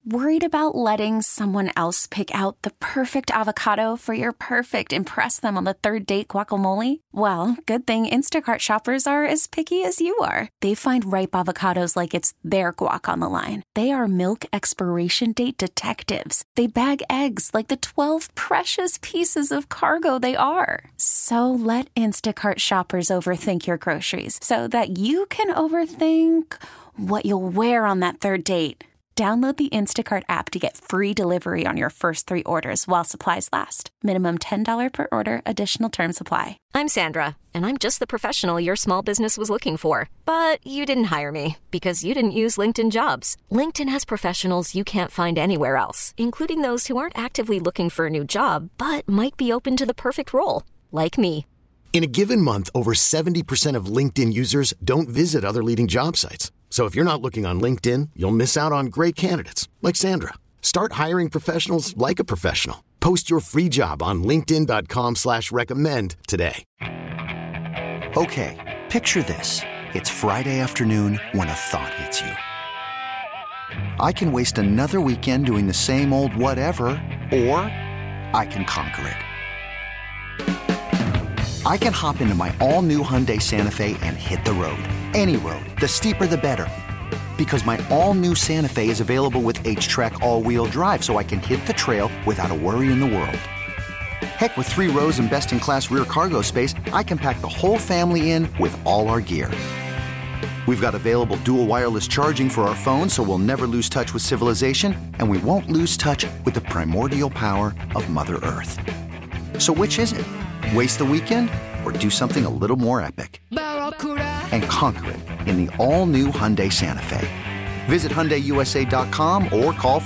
Worried about letting someone else pick out the perfect avocado for your perfect impress them on the third date guacamole? Well, good thing Instacart shoppers are as picky as you are. They find ripe avocados like it's their guac on the line. They are milk expiration date detectives. They bag eggs like the 12 precious pieces of cargo they are. So let Instacart shoppers overthink your groceries so that you can overthink what you'll wear on that third date. Download the Instacart app to get free delivery on your first 3 orders while supplies last. Minimum $10 per order. Additional terms apply. I'm Sandra, and I'm just the professional your small business was looking for. But you didn't hire me because you didn't use LinkedIn Jobs. LinkedIn has professionals you can't find anywhere else, including those who aren't actively looking for a new job, but might be open to the perfect role, like me. In a given month, over 70% of LinkedIn users don't visit other leading job sites. So if you're not looking on LinkedIn, you'll miss out on great candidates like Sandra. Start hiring professionals like a professional. Post your free job on linkedin.com/recommend today. Okay, picture this. It's Friday afternoon when a thought hits you. I can waste another weekend doing the same old whatever, or I can conquer it. I can hop into my all-new Hyundai Santa Fe and hit the road. Any road. The steeper, the better. Because my all-new Santa Fe is available with H-Track all-wheel drive, so I can hit the trail without a worry in the world. Heck, with 3 rows and best-in-class rear cargo space, I can pack the whole family in with all our gear. We've got available dual wireless charging for our phones, so we'll never lose touch with civilization, and we won't lose touch with the primordial power of Mother Earth. So which is it? Waste the weekend or do something a little more epic? And conquer it in the all-new Hyundai Santa Fe. Visit HyundaiUSA.com or call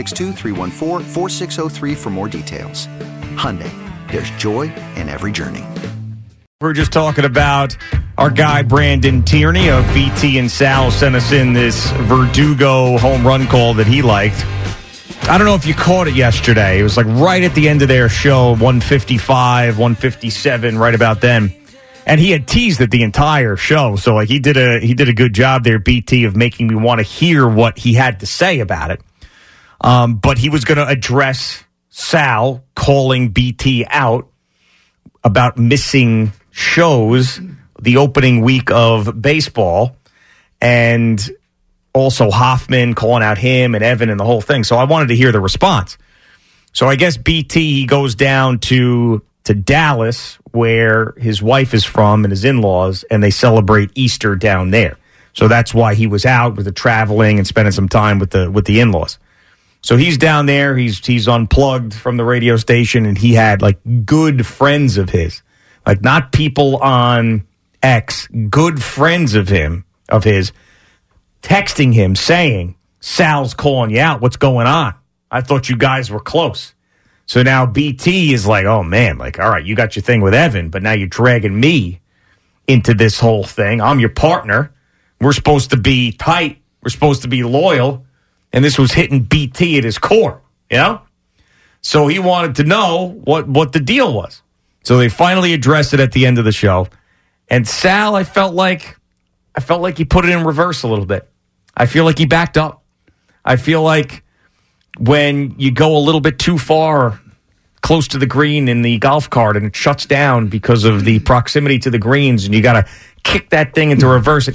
562-314-4603 for more details. Hyundai, there's joy in every journey. We're just talking about our guy Brandon Tierney of BT and Sal sent us in this Verdugo home run call that he liked. I don't know if you caught it yesterday. It was like right at the end of their show, 155, 157, right about then. And he had teased it the entire show. So like he did a good job there, BT, of making me want to hear what he had to say about it. But he was going to address Sal calling BT out about missing shows the opening week of baseball, and also Hoffman calling out him and Evan and the whole thing. So I wanted to hear the response. So I guess BT, he goes down to Dallas, where his wife is from and his in-laws, and they celebrate Easter down there. So that's why he was out with the traveling and spending some time with the in-laws. So he's down there. He's unplugged from the radio station, and he had like good friends of his, like not people on X, good friends of his, texting him saying, "Sal's calling you out. What's going on? I thought you guys were close." So now BT is like, oh, man, like, all right, you got your thing with Evan, but now you're dragging me into this whole thing. I'm your partner. We're supposed to be tight. We're supposed to be loyal. And this was hitting BT at his core, you know? So he wanted to know what the deal was. So they finally addressed it at the end of the show. And Sal, I felt like he put it in reverse a little bit. I feel like he backed up. I feel like when you go a little bit too far close to the green in the golf cart and it shuts down because of the proximity to the greens and you got to kick that thing into reverse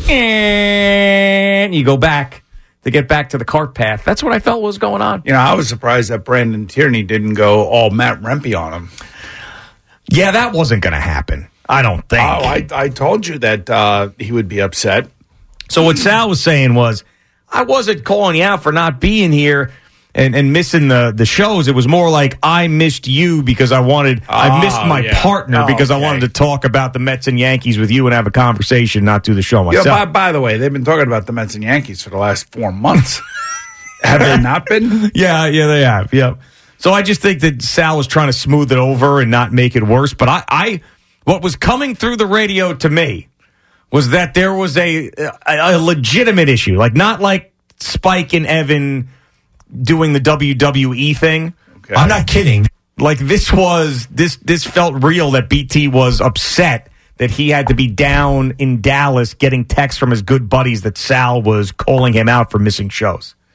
and you go back to get back to the cart path. That's what I felt was going on. You know, I was surprised that Brandon Tierney didn't go all Matt Rempe on him. Yeah, that wasn't going to happen. I don't think. Oh, I told you that he would be upset. So what Sal was saying was, I wasn't calling you out for not being here and missing the shows. It was more like I missed you because I missed my partner because I wanted to talk about the Mets and Yankees with you and have a conversation, not do the show myself. Yeah, by the way, they've been talking about the Mets and Yankees for the last 4 months. Have they not been? Yeah, they have. Yeah. So I just think that Sal was trying to smooth it over and not make it worse. But I what was coming through the radio to me was that there was a legitimate issue, like not like Spike and Evan doing the WWE thing. Okay. I'm not kidding. Like this felt real, that BT was upset that he had to be down in Dallas getting texts from his good buddies that Sal was calling him out for missing shows.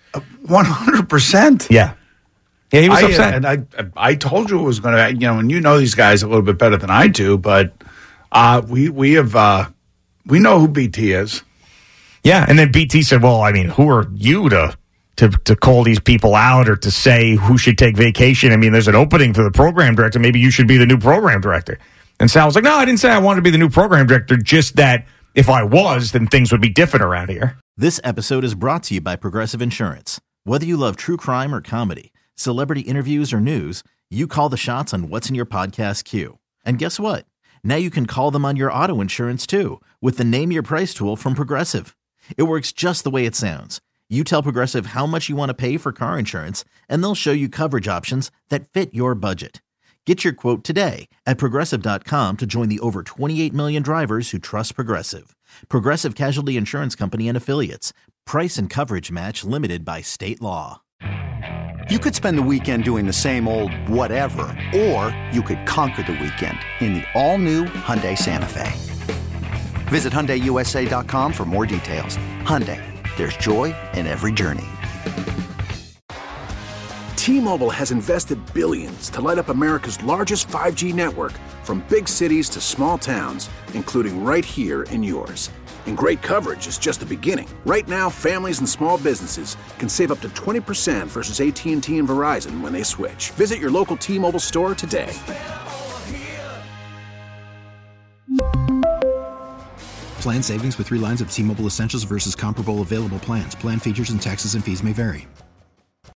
100%. Yeah. Yeah, he was upset. And I told you it was going to, and you know these guys a little bit better than I do, but we know who BT is. Yeah, and then BT said, well, I mean, who are you to call these people out or to say who should take vacation? I mean, there's an opening for the program director. Maybe you should be the new program director. And Sal was like, no, I didn't say I wanted to be the new program director, just that if I was, then things would be different around here. This episode is brought to you by Progressive Insurance. Whether you love true crime or comedy, celebrity interviews or news, you call the shots on what's in your podcast queue. And guess what? Now you can call them on your auto insurance too with the Name Your Price tool from Progressive. It works just the way it sounds. You tell Progressive how much you want to pay for car insurance, and they'll show you coverage options that fit your budget. Get your quote today at Progressive.com to join the over 28 million drivers who trust Progressive. Progressive Casualty Insurance Company and Affiliates. Price and coverage match limited by state law. You could spend the weekend doing the same old whatever, or you could conquer the weekend in the all-new Hyundai Santa Fe. Visit HyundaiUSA.com for more details. Hyundai, there's joy in every journey. T-Mobile has invested billions to light up America's largest 5G network, from big cities to small towns, including right here in yours. And great coverage is just the beginning. Right now, families and small businesses can save up to 20% versus AT&T and Verizon when they switch. Visit your local T-Mobile store today. Plan savings with 3 lines of T-Mobile Essentials versus comparable available plans. Plan features and taxes and fees may vary.